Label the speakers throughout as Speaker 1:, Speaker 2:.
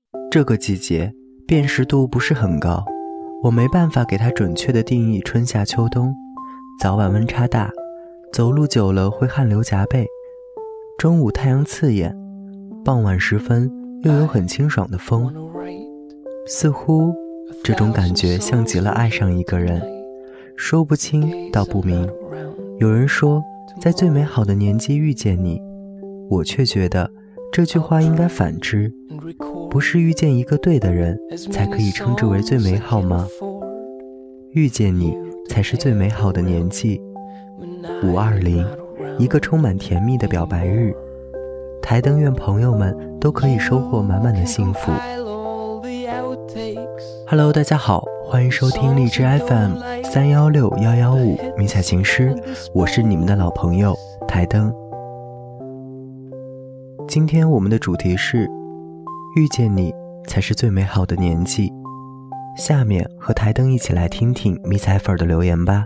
Speaker 1: 这个季节辨识度不是很高，我没办法给它准确的定义春夏秋冬。早晚温差大，走路久了会汗流浃背，中午太阳刺眼，傍晚时分又有很清爽的风，似乎这种感觉像极了爱上一个人，说不清道不明。有人说在最美好的年纪遇见你，我却觉得这句话应该反之，不是遇见一个对的人才可以称之为最美好吗？遇见你才是最美好的年纪。520，一个充满甜蜜的表白日，台灯愿朋友们都可以收获满满的幸福。Hello， 大家好，欢迎收听荔枝 FM316115迷彩情诗，我是你们的老朋友台灯。今天我们的主题是遇见你才是最美好的年纪。下面和台灯一起来听听迷彩粉的留言吧。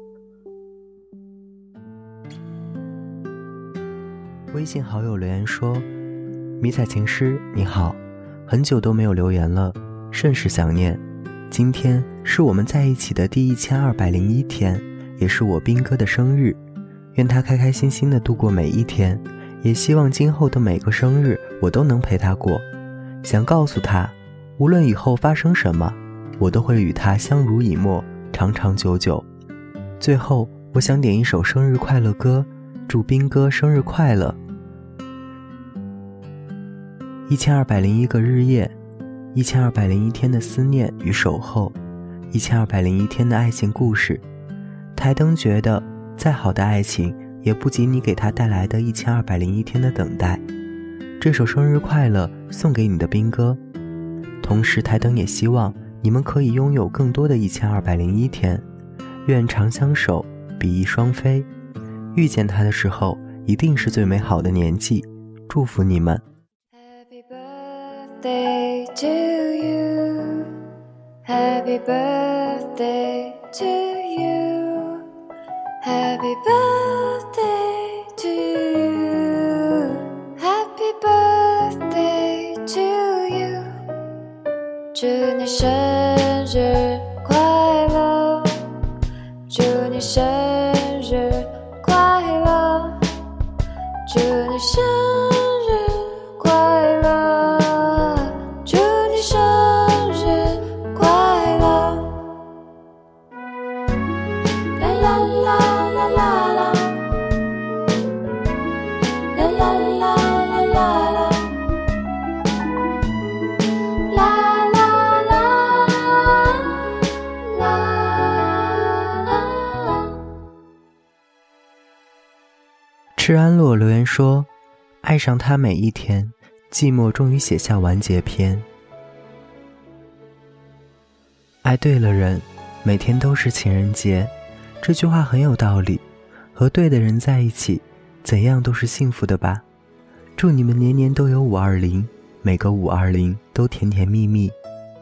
Speaker 1: 微信好友留言说，迷彩情诗你好，很久都没有留言了，甚是想念。今天是我们在一起的第1201天，也是我兵哥的生日，愿他开开心心地度过每一天，也希望今后的每个生日我都能陪他过。想告诉他，无论以后发生什么，我都会与他相濡以沫，长长久久。最后我想点一首生日快乐歌，祝兵哥生日快乐。1201个日夜，1201天的思念与守候，1201天的爱情故事。台灯觉得再好的爱情也不及你给他带来的1201天的等待。这首生日快乐送给你的兵哥，同时台灯也希望你们可以拥有更多的1201天，愿长相守，比翼双飞。遇见他的时候一定是最美好的年纪，祝福你们。
Speaker 2: Happy birthday to you, Happy birthday to you, Happy birthday to you, Happy birthday to you. 祝你生日快乐，祝你生日快乐，祝你生日快乐，祝你生日快乐。啦啦啦啦啦啦，啦啦啦啦啦啦，啦啦啦啦啦。
Speaker 1: 赤安洛留言说，爱上他每一天，寂寞终于写下完结篇。爱对了人，每天都是情人节，这句话很有道理。和对的人在一起，怎样都是幸福的吧。祝你们年年都有520，每个520都甜甜蜜蜜。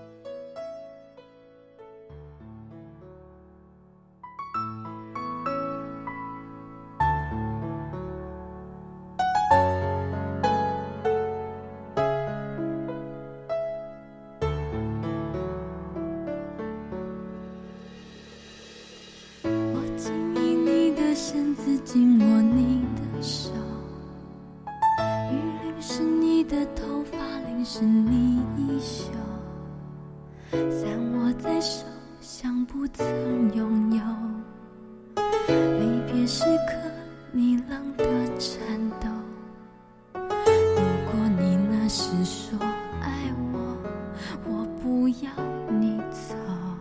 Speaker 3: 我紧依你的身子，紧握你的手，雨淋湿你的头发，淋湿你衣袖，散握在手，像不曾拥有。离别时刻，你冷的颤抖。如果你那时说爱我，我不要你走。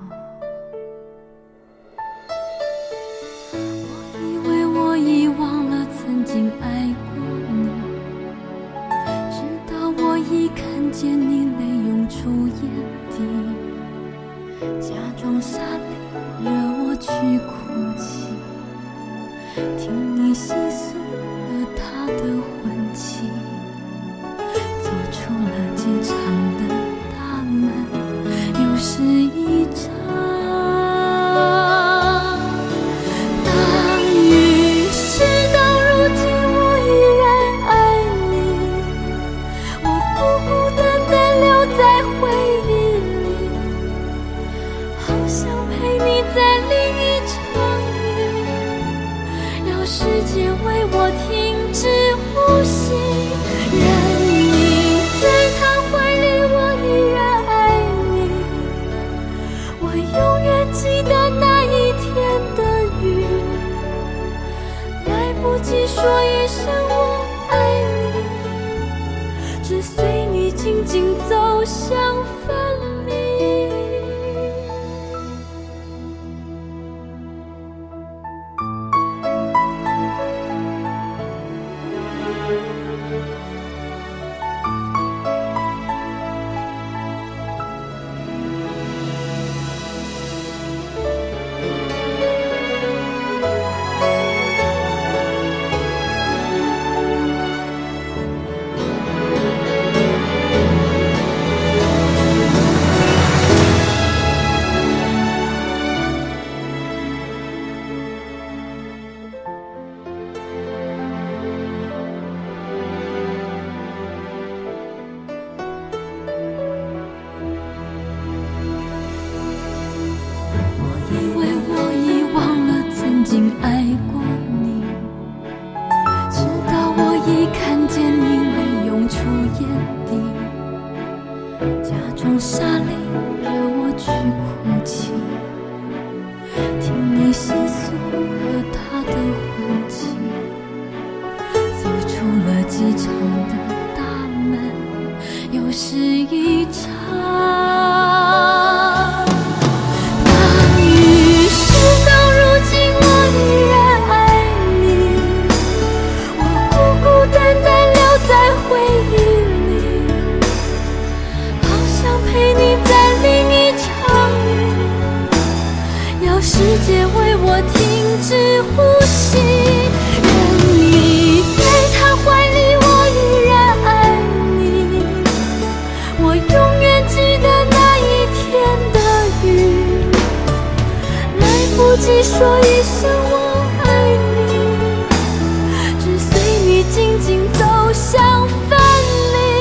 Speaker 3: 我遗忘了曾经爱过你，直到我一看见你泪涌出眼底，假装傻泪惹我去哭泣，听你细诉了他的婚期，走出了机场的大门，又是一场。在假装傻泪惹我去哭泣，听你细诉和他的婚期，走出了机场的大门，又是一场。那于是到如今我依然爱你，我孤孤单单留在回忆里，好想陪你在另一场雨，要世界为我停止呼吸，任你在他怀里，我依然爱你，我永远记得那一天的雨，来不及说一声我爱你，只随你静静走向分离。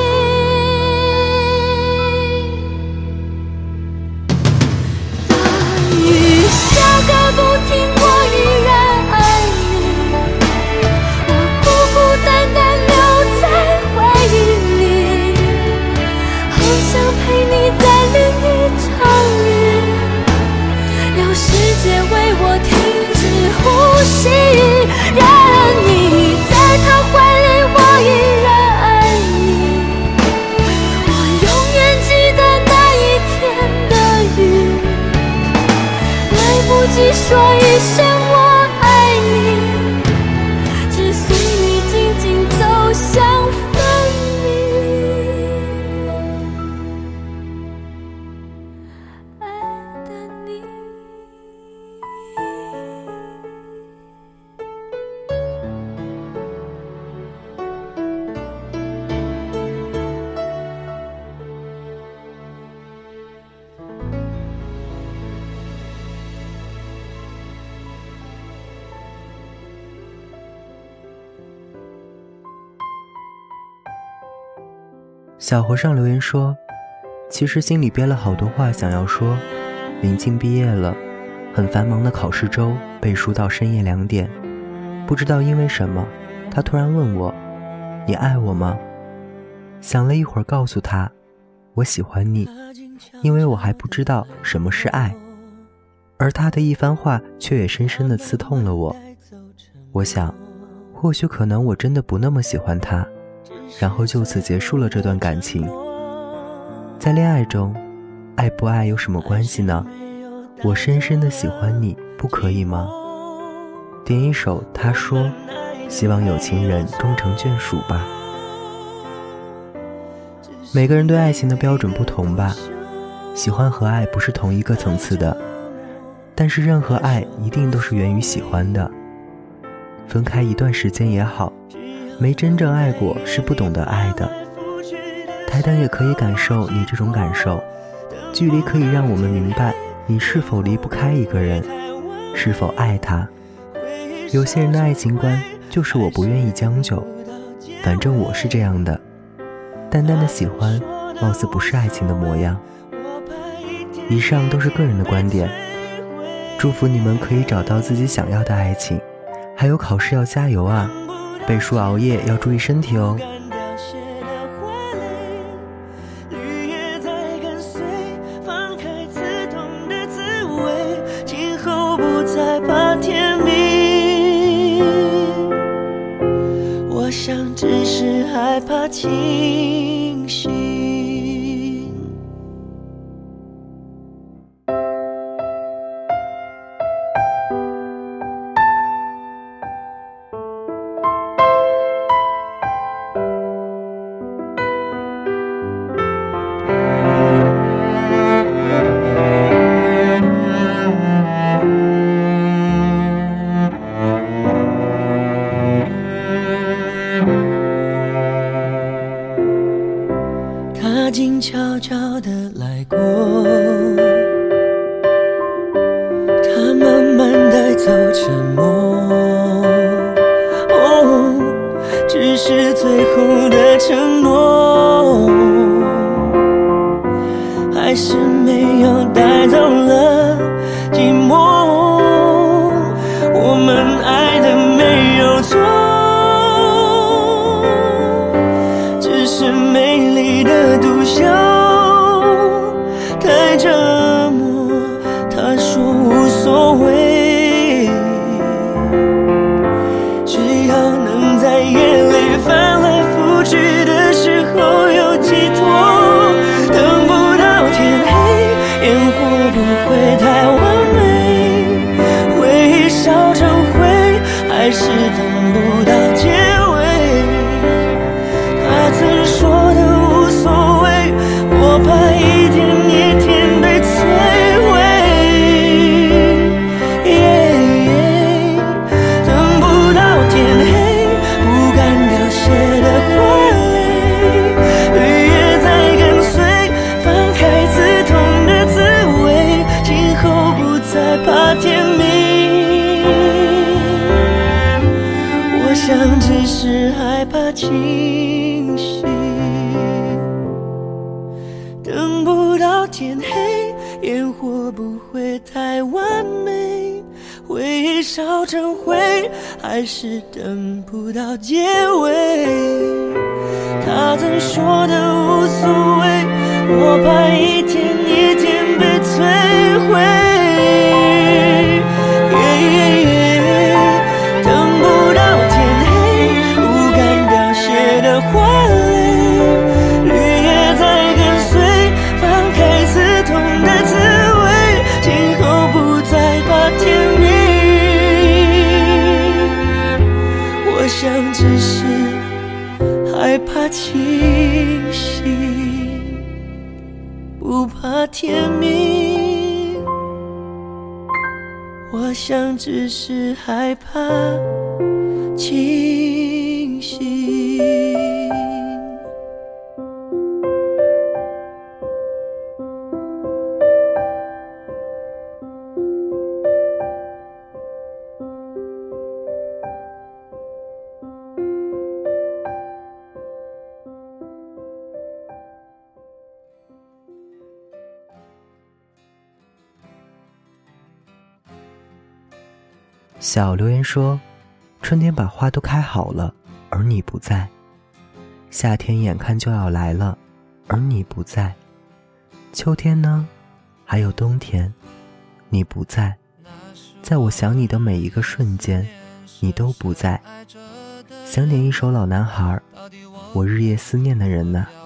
Speaker 3: 大雨下个不停，我依然爱你，我孤孤单单留在回忆里，好想陪你在另一场雨，要世界为我停止呼吸，任你在他怀里，我依然爱你，我永远记得那一天的雨，来不及说一声我爱你，只随你静静走向分离。爱的你。
Speaker 1: 小和尚留言说，其实心里憋了好多话想要说，临近毕业了，很繁忙的考试周，背书到深夜2点，不知道因为什么，他突然问我，你爱我吗？想了一会儿告诉他，我喜欢你，因为我还不知道什么是爱。而他的一番话却也深深地刺痛了我。我想，或许可能我真的不那么喜欢他，然后就此结束了这段感情。在恋爱中，爱不爱有什么关系呢？我深深地喜欢你，不可以吗？点一首他说，希望有情人终成眷属吧。每个人对爱情的标准不同吧，喜欢和爱不是同一个层次的，但是任何爱一定都是源于喜欢的。分开一段时间也好，没真正爱过是不懂得爱的。台灯也可以感受你这种感受，距离可以让我们明白你是否离不开一个人，是否爱他。有些人的爱情观就是我不愿意将就，反正我是这样的。淡淡的喜欢貌似不是爱情的模样。以上都是个人的观点，祝福你们可以找到自己想要的爱情。还有考试要加油啊，背书熬夜要注意身体哦。
Speaker 4: 我想只是害怕清醒。他静悄悄地来过，他慢慢带走沉默，只是最后的承诺，还是没有带走了寂寞。我们爱的没有错，只是美丽的独秀。 等不到天黑，烟火不会太完美，回忆烧成灰，还是等不到结尾。他曾说的无所谓，我怕一天一天被摧毁。等不到天黑，不敢凋谢的花蕾，绿叶在跟随，放开刺痛的滋味，今后不再怕天明。我想只是害怕清醒，不怕天明。我想只是害怕清醒。
Speaker 1: 小留言说，春天把花都开好了，而你不在；夏天眼看就要来了，而你不在；秋天呢，还有冬天，你不在。在我想你的每一个瞬间，你都不在。想点一首老男孩，我日夜思念的人呢。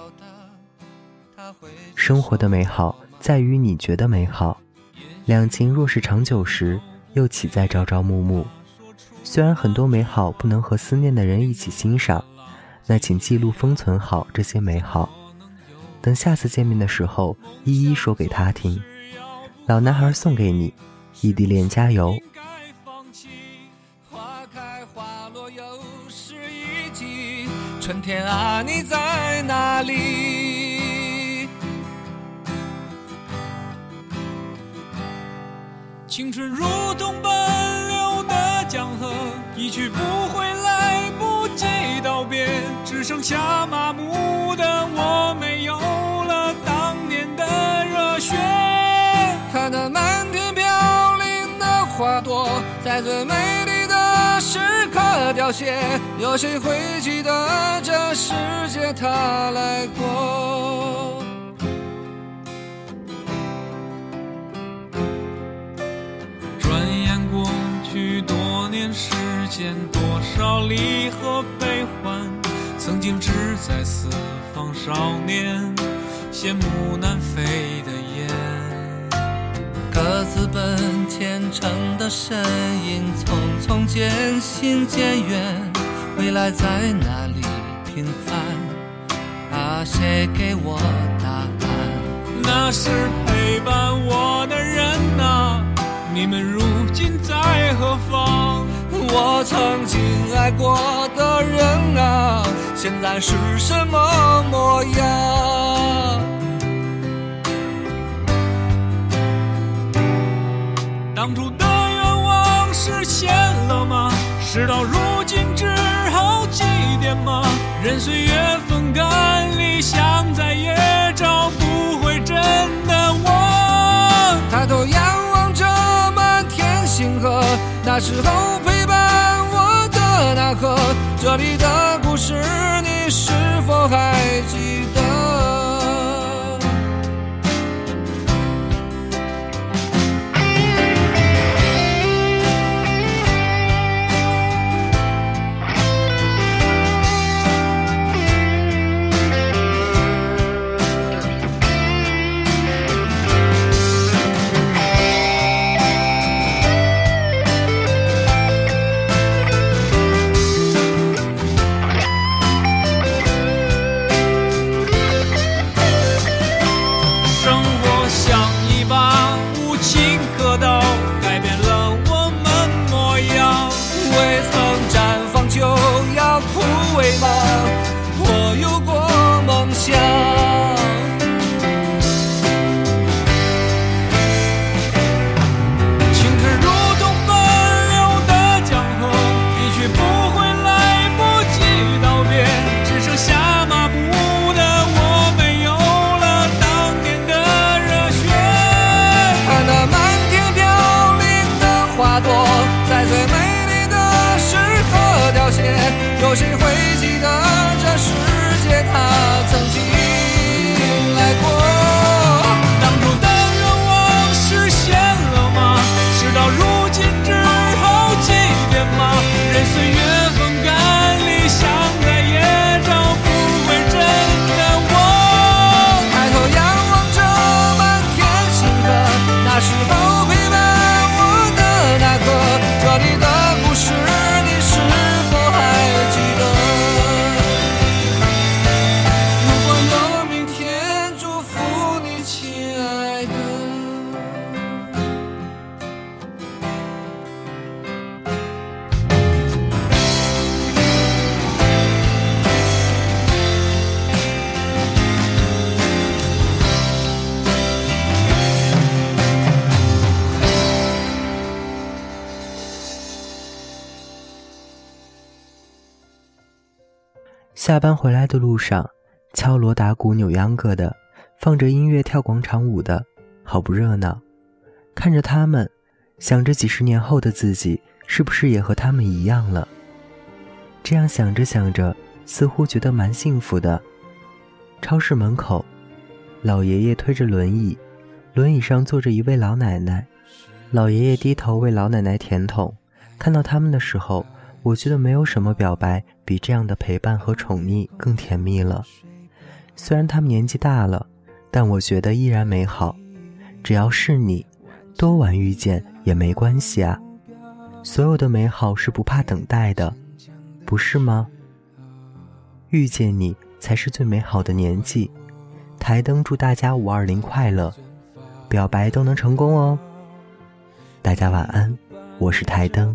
Speaker 1: 生活的美好在于你觉得美好，两情若是长久时，又岂在朝朝暮暮。虽然很多美好不能和思念的人一起欣赏，那请记录封存好这些美好，等下次见面的时候一一说给他听。老男孩送给你，异地恋加油。
Speaker 5: 花开花落又是一季，春天啊你在哪里？青春如同奔流的江河，一去不回，来不及道别，只剩下麻木的我，没有了当年的热血。看那满天飘零的花朵，在最美丽的时刻凋谢，有谁会记得这世界它来过？多年时间，多少离合悲欢，曾经志在四方少年，羡慕南飞的雁。各自奔前程的身影，匆匆渐行渐远，未来在哪里平凡？啊，谁给我答案？那是陪伴我的人啊，你们如今在何方？我曾经爱过的人啊，现在是什么模样？当初的愿望实现了吗？事到如今只好祭奠吗？任岁月风干，理想再也找不回真的我。抬头仰望着满天星河，那时候陪伴我的那刻，这里的故事你是否还记得？
Speaker 1: 下班回来的路上，敲锣打鼓扭秧歌的，放着音乐跳广场舞的，好不热闹。看着他们，想着几十年后的自己是不是也和他们一样了。这样想着想着，似乎觉得蛮幸福的。超市门口，老爷爷推着轮椅，轮椅上坐着一位老奶奶，老爷爷低头为老奶奶甜筒。看到他们的时候，我觉得没有什么表白比这样的陪伴和宠溺更甜蜜了。虽然他们年纪大了，但我觉得依然美好。只要是你，多晚遇见也没关系啊。所有的美好是不怕等待的，不是吗？遇见你才是最美好的年纪。台灯祝大家520快乐，表白都能成功哦。大家晚安，我是台灯。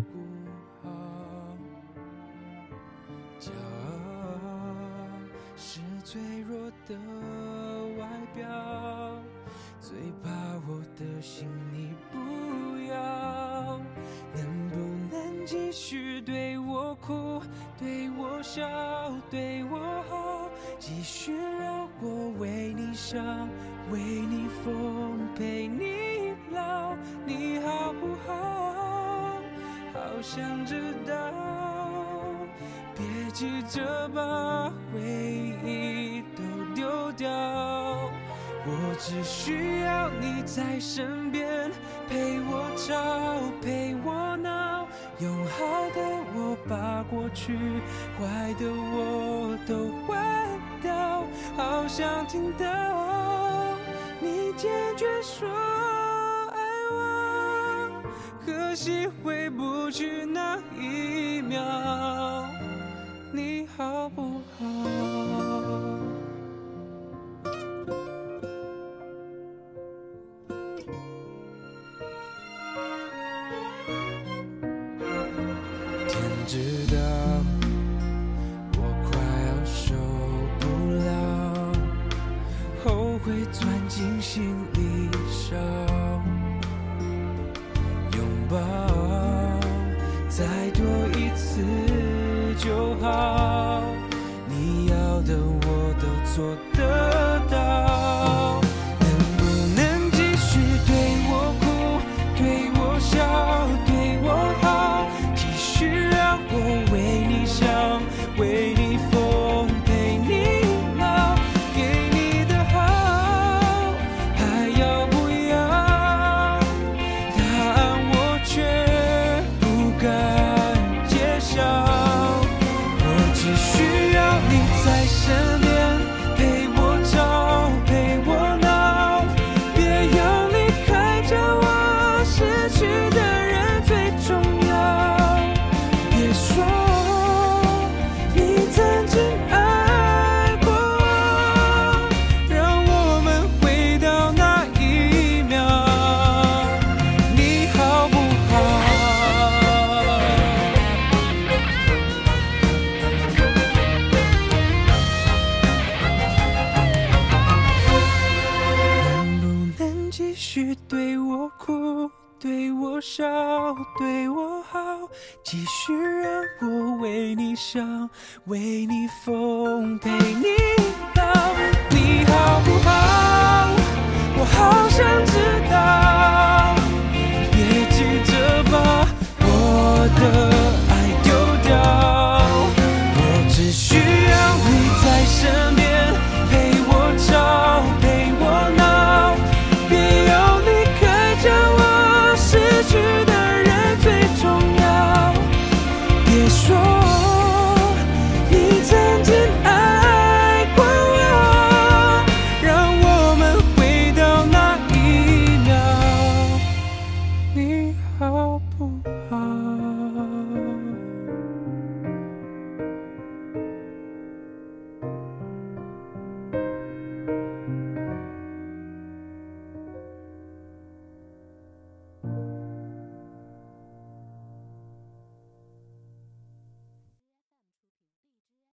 Speaker 4: 是脆弱的外表，最怕我的心你不要。能不能继续对我哭，对我笑，对我好，继续让我为你伤，为你疯，陪你老，你好不好？好想知道，别急着把回忆都丢掉，我只需要你在身边，陪我吵，陪我闹，用好的我把过去，坏的我都换掉，好想听到你坚决说爱我，可惜回不去那一秒，你好不好？天知道我快要受不了，后悔钻进心里烧，拥抱再多一次就好，你要的我都做得到。能不能继续对我哭，对我笑，对我好，继续让我为你想，为你疯，陪你老，给你的好还要不要？答案我却不敢揭晓，我只需要你在身边，陪我吵，陪我闹，别用离开叫我失去的人最重要。别说你曾经爱过我，让我们回到那一秒，你好不好？能不能继续对我哭，对我笑，对我好，继续让我为你想，为你疯，陪你老，